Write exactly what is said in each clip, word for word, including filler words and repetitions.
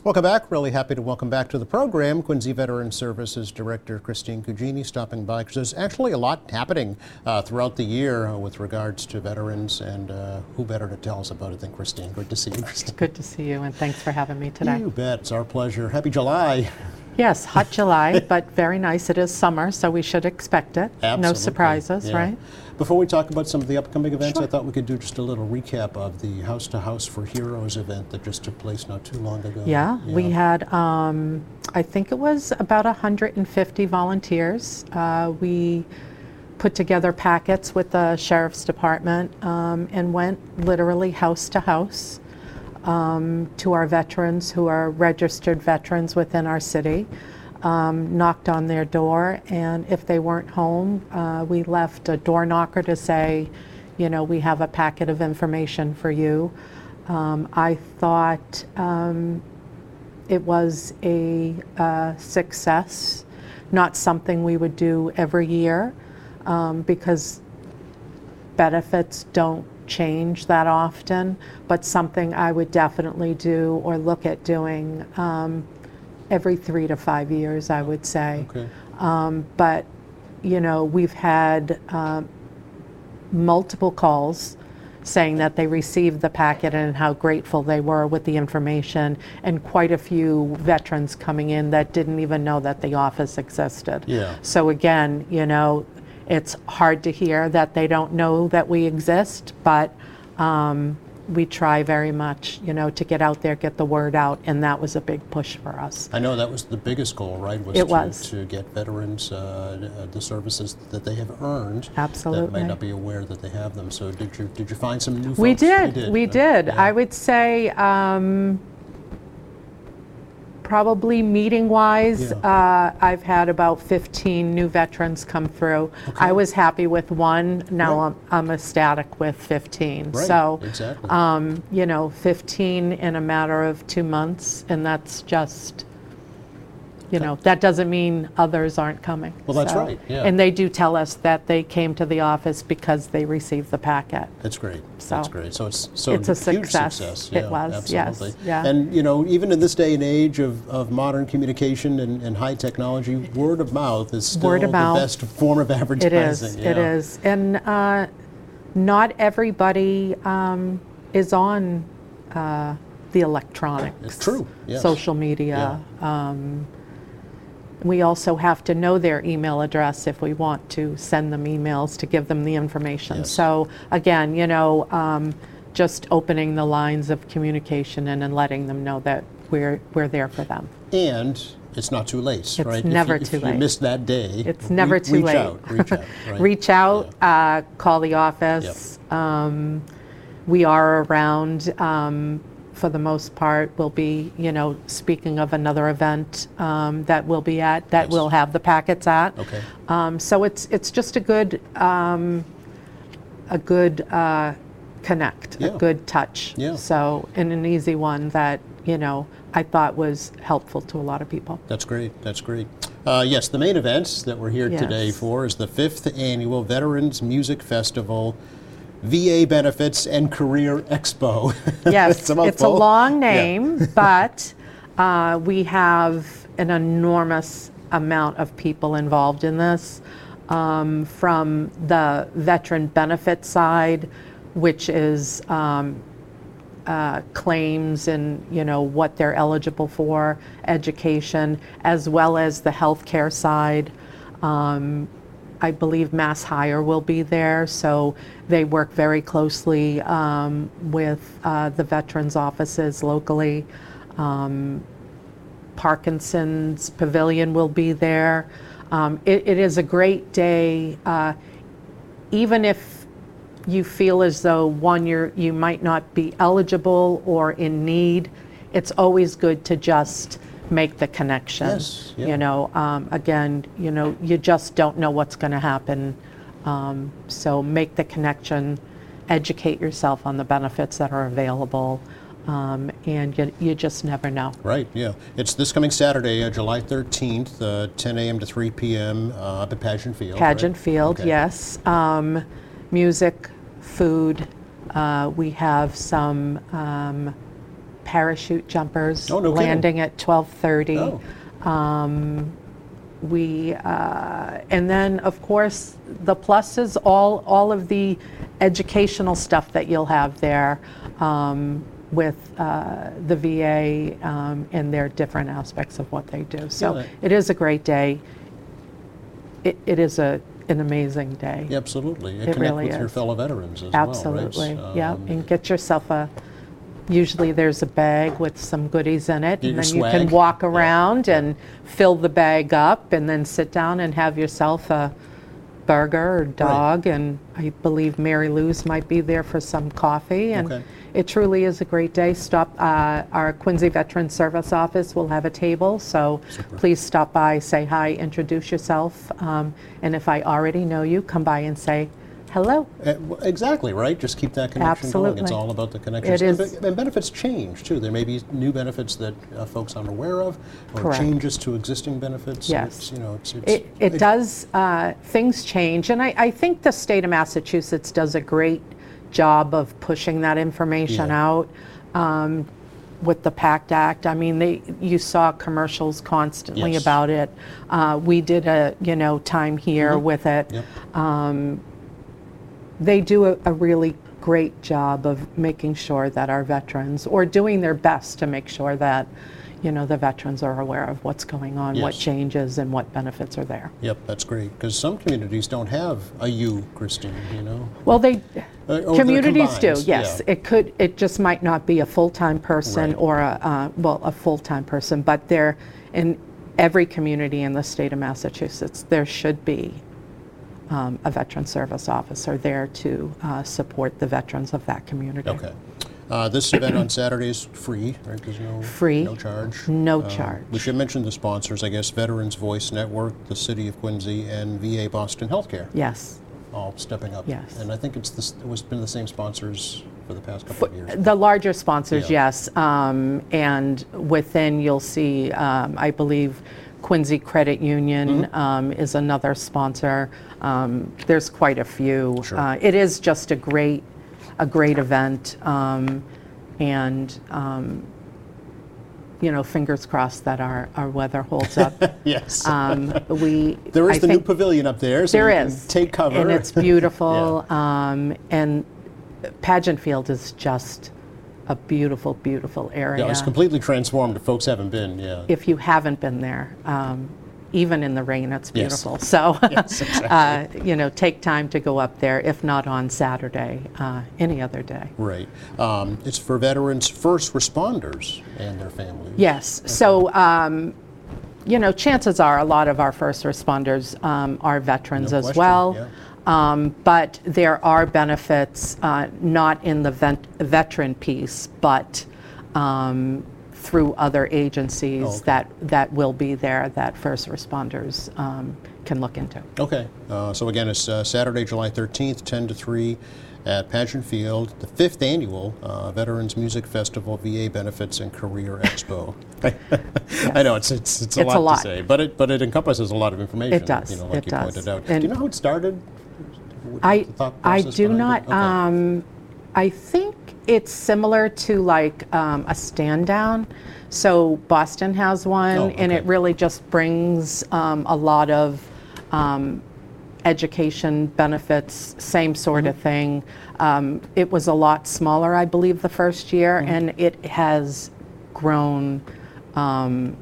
Welcome back. Really happy to welcome back to the program Quincy Veteran Services Director Christine Cugini stopping by, because there's actually a lot happening uh, throughout the year uh, with regards to veterans, and uh, who better to tell us about it than Christine. Good to see you, Christine. Good to see you, and thanks for having me today. You bet. It's our pleasure. Happy July. Yes, hot July, but very nice. It is summer, so we should expect it. Absolutely. No surprises, Yeah. right? Before we talk about some of the upcoming events, Sure. I thought we could do just a little recap of the House to House for Heroes event that just took place not too long ago. Yeah, we had, um, I think it was about one hundred fifty volunteers. Uh, we put together packets with the Sheriff's Department um, and went literally house to house um, to our veterans who are registered veterans within our city. Um, knocked on their door, and if they weren't home, uh, we left a door knocker to say, you know, we have a packet of information for you. Um, I thought um, it was a uh, success, not something we would do every year um, because benefits don't change that often, but something I would definitely do or look at doing um, every three to five years, I would say. Okay. Um, but, you know, we've had um, multiple calls saying that they received the packet and how grateful they were with the information, and quite a few veterans coming in that didn't even know that the office existed. Yeah. So again, you know, it's hard to hear that they don't know that we exist, but um, we try very much, you know, to get out there, get the word out, and that was a big push for us. I know that was the biggest goal, right? Was It to, was. to get veterans uh, the services that they have earned. Absolutely. That might not be aware that they have them. So did you did you find some new folks? We did. You did. We Uh, did. yeah. I would say um, probably meeting-wise, Yeah. uh, I've had about fifteen new veterans come through. Okay. I was happy with one. Now Right. I'm, I'm ecstatic with fifteen. Right. So, Exactly. um, you know, fifteen in a matter of two months, and that's just, you know, that doesn't mean others aren't coming. Well, that's So- right, yeah. And they do tell us that they came to the office because they received the packet. That's great. So, That's great. So it's so it's a huge success. success. It Yeah, was, yes, absolutely. yeah. And you know, even in this day and age of, of modern communication and, and high technology, word of mouth is still Word of the mouth. best form of It advertising. is, it yeah. is. And uh, not everybody um, is on uh, the electronics. It's true, yes. Social media. Um, we also have to know their email address if we want to send them emails to give them the information. Yes. So again, you know, um, just opening the lines of communication and then letting them know that we're, we're there for them. And it's not too late, It's right? never if you, too if late. you missed that day, It's re- never too reach late. Out, reach out. Right? Reach out, uh, call the office. Um, we are around um, for the most part. We'll be, you know, speaking of another event um, that we'll be at, that Yes. we'll have the packets at. Okay. Um, so it's it's just a good um, a good uh, connect, Yeah. a good touch. Yeah. So and an easy one that, you know, I thought was helpful to a lot of people. That's great. That's great. Uh, yes, the main events that we're here today Yes. for is the fifth annual Veterans Music Festival, V A Benefits and Career Expo. Yes, it's a it's a mouthful. long Yeah. name, but uh, we have an enormous amount of people involved in this, um, from the veteran benefit side, which is um, uh, claims and, you know, what they're eligible for, education, as well as the healthcare side. Um, I believe Mass Hire will be there, so they work very closely um, with uh, the veterans offices locally. Um, Parkinson's Pavilion will be there. Um, it, it is a great day, uh, even if you feel as though, one, you're, you might not be eligible or in need. It's always good to just make the connection. Yes, yeah. You know, um, again, you know, you just don't know what's going to happen. Um, so make the connection, educate yourself on the benefits that are available, um, and you, you just never know. Right, yeah. It's this coming Saturday, uh, July thirteenth, uh, ten a m to three p m uh, up at Pageant Field. Pageant right? Field, Okay. yes. Um, music, food. Uh, we have some um, parachute jumpers Oh, no kidding. landing at twelve thirty. Oh. Um, we uh, and then of course the plus is all all of the educational stuff that you'll have there um, with uh, the V A um, and their different aspects of what they do. So Yeah. it is a great day. It, it is a an amazing day. Yeah, absolutely. And It connect really with your is. fellow veterans as Absolutely. well, right? Yeah, Um, and get yourself a. Usually there's a bag with some goodies in it, Your and then swag. you can walk Yeah. around and fill the bag up, and then sit down and have yourself a burger or dog. And I believe Mary Lou's might be there for some coffee. And Okay. it truly is a great day. Stop. Uh, our Quincy Veteran Service Office will have a table, so Super. please stop by, say hi, introduce yourself, um, and if I already know you, come by and say hello. Uh, w- Exactly, right? Just keep that connection going. It's Absolutely. all about the connections. It And is. be- And benefits change, too. There may be new benefits that uh, folks aren't aware of, or Correct. changes to existing benefits. Yes. It's, you know, it's, it's, It, it does, uh, things change, and I, I think the state of Massachusetts does a great job of pushing that information Yeah. out um, with the PACT Act. I mean, they, you saw commercials constantly Yes. about it. Uh, we did a, you know, time here Mhm. with it. Yep. They do a, a really great job of making sure that our veterans, or doing their best to make sure that, you know, the veterans are aware of what's going on, what Yes. changes, and what benefits are there. Yep, that's great. Because some communities don't have a U, Christine, you know? Well, they, Uh, or they're communities do, combined, yes. yeah. It could, it just might not be a full-time person Right. or a, uh, well, a full-time person, but there, in every community in the state of Massachusetts, there should be um, a veteran service officer there to uh, support the veterans of that community. Okay. Uh, This event on Saturday is free, right? There's no, Free. no charge. No Um, charge. We should mention the sponsors, I guess, Veterans Voice Network, the City of Quincy, and V A Boston Healthcare, Yes. all stepping up. Yes. And I think it's this, it was been the same sponsors for the past couple of years. The larger sponsors, Yeah. yes. Um, and within, you'll see, um, I believe, Quincy Credit Union Mm-hmm. um, is another sponsor. Um, there's quite a few. Sure. Uh, it is just a great, a great event. Um, and, um, you know, fingers crossed that our, our weather holds up. Yes. Um, we, There is I the new think- pavilion up there, so There you can is. take cover. And it's beautiful. um, and Pageant Field is just a beautiful, beautiful area. Yeah, it's completely transformed. If folks haven't been, yeah. If you haven't been there, um, even in the rain, it's Yes. beautiful. So, Yes, exactly. uh, you know, take time to go up there, if not on Saturday, uh, any other day. Right. Um, it's for veterans, first responders, and their families. Yes. So, um, you know, chances are a lot of our first responders um, are veterans No as question, well. yeah. Um, but there are benefits, uh, not in the vet- veteran piece, but um, through other agencies Oh, okay. that, that will be there that first responders um, can look into. Okay. Uh, so again, it's uh, Saturday, July thirteenth, ten to three at Pageant Field, the fifth annual uh, Veterans Music Festival, V A Benefits and Career Expo. I know it's it's, it's, a, It's lot a lot. to say, but it but it encompasses a lot of information. It does, You know, like it you does. pointed out. And do you know how it started? What I, the thought I process do behind not, it? Okay. um, I think it's similar to like um, a stand down. So Boston has one, Oh, and okay. it really just brings um, a lot of um, education benefits, same sort Mm-hmm. of thing. Um, it was a lot smaller, I believe, the first year, Mm-hmm. and it has grown. Um,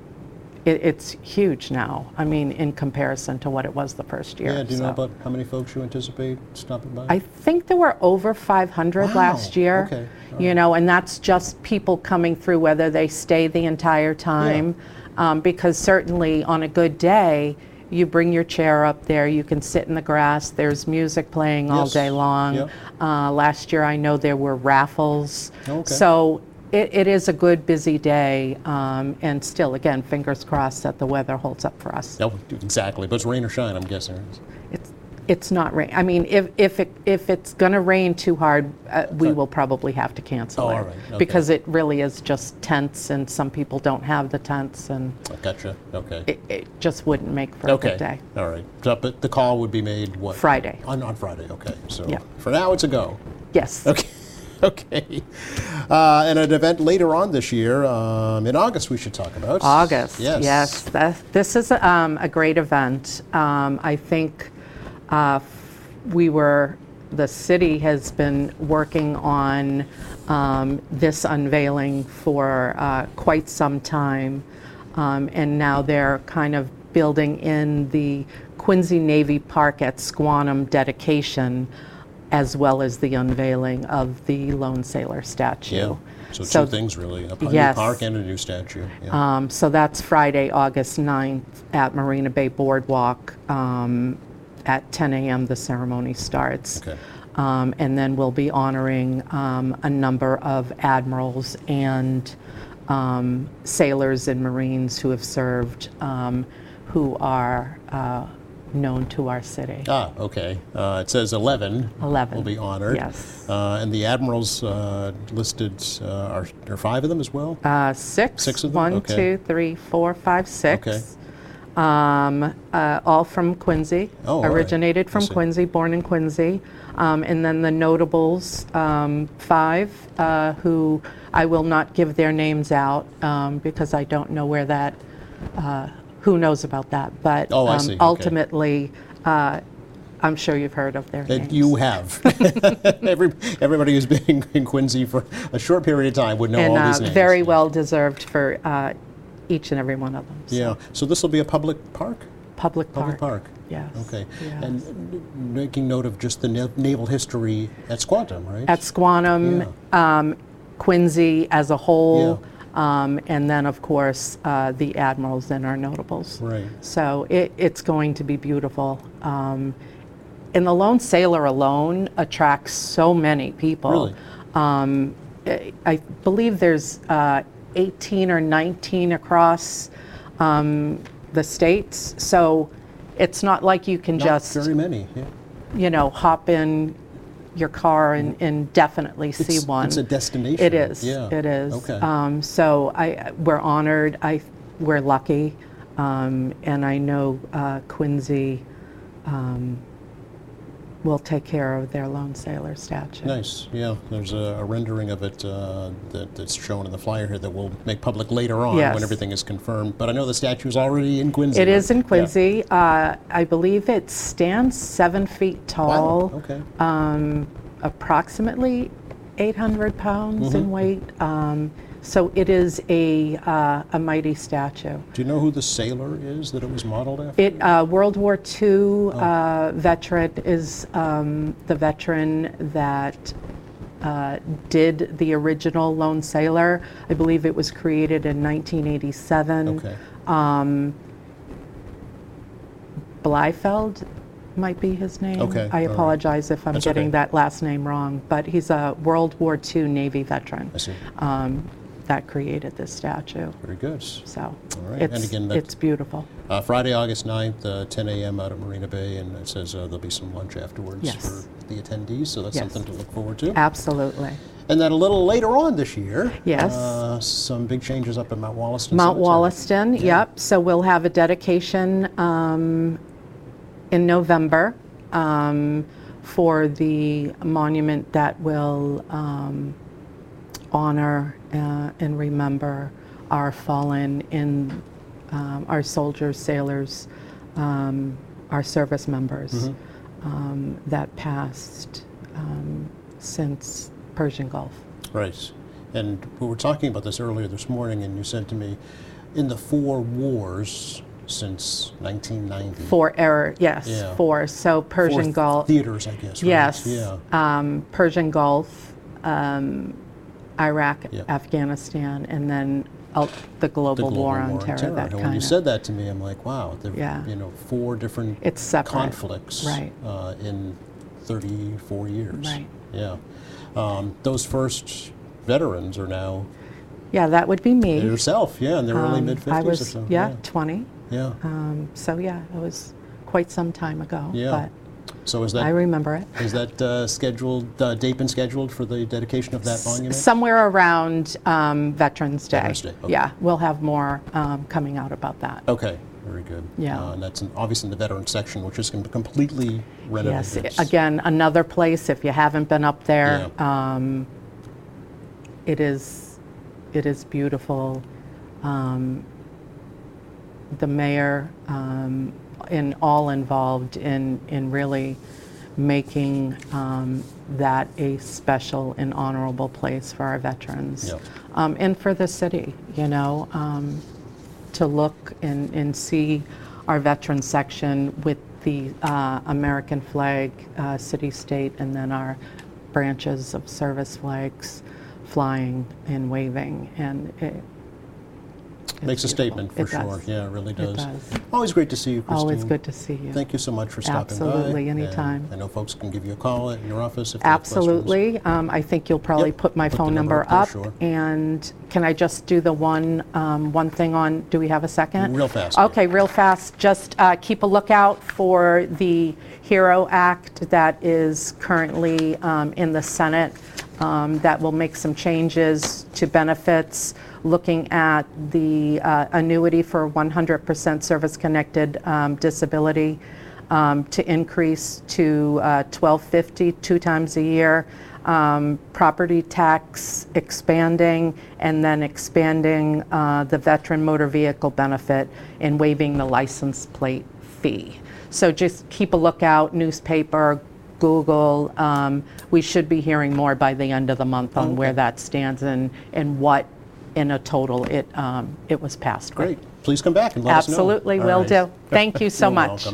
it, it's huge now. I mean, in comparison to what it was the first year. Yeah, do you know so. about how many folks you anticipate stopping by? I think there were over five hundred Wow, last year. okay, all You right. know, and that's just people coming through, whether they stay the entire time. Um, because certainly on a good day, you bring your chair up there, you can sit in the grass, there's music playing all Yes, day long. yep. Uh, last year I know there were raffles. Okay. So it, it is a good busy day. Um, and still, again, fingers crossed that the weather holds up for us. No, exactly. But it's rain or shine, I'm guessing. It's it's not rain. I mean, if if it if it's going to rain too hard, uh, we Okay. will probably have to cancel Oh, it all right. Okay. because it really is just tents, and some people don't have the tents, and I gotcha. Okay. it, it just wouldn't make for a Okay. good day. All right. So, but the call would be made what? Friday. On, on Friday. Okay. So Yeah. for now, it's a go. Yes. Okay. Okay. Uh, and an event later on this year, um, in August, we should talk about. August, Yes. yes. That, this is um, a great event. Um, I think uh, we were, the city has been working on um, this unveiling for uh, quite some time. Um, and now they're kind of building in the Quincy Navy Park at Squantum dedication, as well as the unveiling of the Lone Sailor statue. Yeah. So, So- two things really, a new Yes. park and a new statue. Yeah. Um, so that's Friday, August ninth at Marina Bay Boardwalk. Um, at ten a m the ceremony starts. Okay. Um, and then we'll be honoring um, a number of admirals and um, sailors and Marines who have served, um, who are uh, known to our city. Ah, okay. Uh, it says eleven. eleven. Will be honored. Yes. Uh, and the admirals uh, listed, uh, are there five of them as well? Uh, six. Six of them? One, Okay. two, three, four, five, six. Okay. Um, uh, all from Quincy. Oh, all right. Originated I from see. Quincy, born in Quincy. Um, and then the notables, um, five, uh, who I will not give their names out um, because I don't know where that, uh, who knows about that. But Oh, I um, see. Okay. ultimately, uh, I'm sure you've heard of their Uh, names. You have. Every, everybody who's been in Quincy for a short period of time would know and all uh, these names. very Yeah. well deserved for uh, each and every one of them. So, Yeah. So this will be a public park? Public park. Public park. Yes. Okay. yes. And n- making note of just the na- naval history at Squantum, right? At Squantum, um, Quincy as a whole, Yeah. um, and then, of course, uh, the admirals and our notables. Right. So it, it's going to be beautiful. Um, and the Lone Sailor alone attracts so many people. Really? Um, I, I believe there's uh, eighteen or nineteen across um, the states. So it's not like you can Not just, very many. Yeah. you know, hop in your car and, and definitely see It's, one. it's a destination. It is. Yeah. It is. Okay. Um, so I, we're honored. I, we're lucky, um, and I know uh, Quincy um, will take care of their Lone Sailor statue. Nice. Yeah. There's a, a rendering of it uh, that, that's shown in the flyer here that we'll make public later on Yes. when everything is confirmed. But I know the statue's already in Quincy. It is in Yeah. Quincy. Uh, I believe it stands seven feet tall. Wow. Okay. um, approximately eight hundred pounds Mm-hmm. in weight. Um, so it is a, uh, a mighty statue. Do you know who the sailor is that it was modeled after? It, uh, World War Two Oh. uh, veteran is um, the veteran that uh, did the original Lone Sailor. I believe it was created in nineteen eighty-seven. Okay. Um, Bleifeld might be his name. Okay, I all right. apologize if I'm That's getting okay. that last name wrong, but he's a World War Two Navy veteran I see. um, that created this statue. Very good. So All right. it's, And again, that- it's beautiful. Uh, Friday, August ninth, uh, ten a m out at Marina Bay, and it says uh, there'll be some lunch afterwards Yes. for the attendees, so that's Yes. something to look forward to. Absolutely. And then a little later on this year, Yes. uh, some big changes up at Mount Wollaston. Mount Cemetery. Wollaston, Yeah. yep. So we'll have a dedication um, in November um, for the monument that will um, honor uh, and remember our fallen in um, our soldiers, sailors, um, our service members um, that passed um, since Persian Gulf. Right. And we were talking about this earlier this morning, and you said to me, in the four wars since nineteen ninety. Four error, yes, Yeah. four. So four Persian th- Gulf, theaters, I guess. Right? yes, Yeah. um, Persian Gulf, um, Iraq, Yeah. Afghanistan, and then uh, the The global, war on terror. terror. That And when kind you of. said that to me, I'm like, wow, there Yeah. you know, four different It's separate. conflicts Right. uh, in thirty-four years. Right. Yeah. Um, those first veterans are now Yeah, that would be me. yourself, yeah, in their early Um, mid fifties I or was, so. yeah, twenty. Yeah. Um, so yeah, it was quite some time ago. Yeah. So is But I that remember it. is that uh, scheduled uh, date been scheduled for the dedication of that monument? Somewhere around um, Veterans Day. Veterans Day, okay. Yeah, we'll have more um, coming out about that. Okay, very good. Yeah. Uh, and that's in, obviously in the veteran section, which is com- completely renovated. Yes, It's- again, another place, if you haven't been up there, um, it is, it is beautiful. Um, the mayor um, and all involved in, in really making um, that a special and honorable place for our veterans. Yep. Um, and for the city, you know, um, to look and, and see our veteran section with the uh, American flag, uh, city, state, and then our branches of service flags flying and waving, and it, it's Makes a beautiful. statement for It sure. does. Yeah, it really It does. does. Always great to see you, Christine. Always good to see you. Thank you so much for stopping by. Absolutely, And anytime. I know folks can give you a call at your office if they have questions. Absolutely. Um, I think you'll probably Yep, put my put the phone number number up up. there, sure. And can I just do the one, um, one thing on, do we have a second? Real fast, yeah. Okay, real fast. Just uh, keep a lookout for the HERO Act that is currently um, in the Senate um, that will make some changes to benefits, looking at the uh, annuity for one hundred percent service-connected um, disability um, to increase to uh, twelve fifty two times a year, um, property tax expanding, and then expanding uh, the veteran motor vehicle benefit and waiving the license plate fee. So just keep a lookout, newspaper, Google. Um, we should be hearing more by the end of the month on Okay. where that stands and, and what in a total it, um, it was passed with. Great. Please come back and let us know. Absolutely, All will right. do. Thank you so You're much. welcome.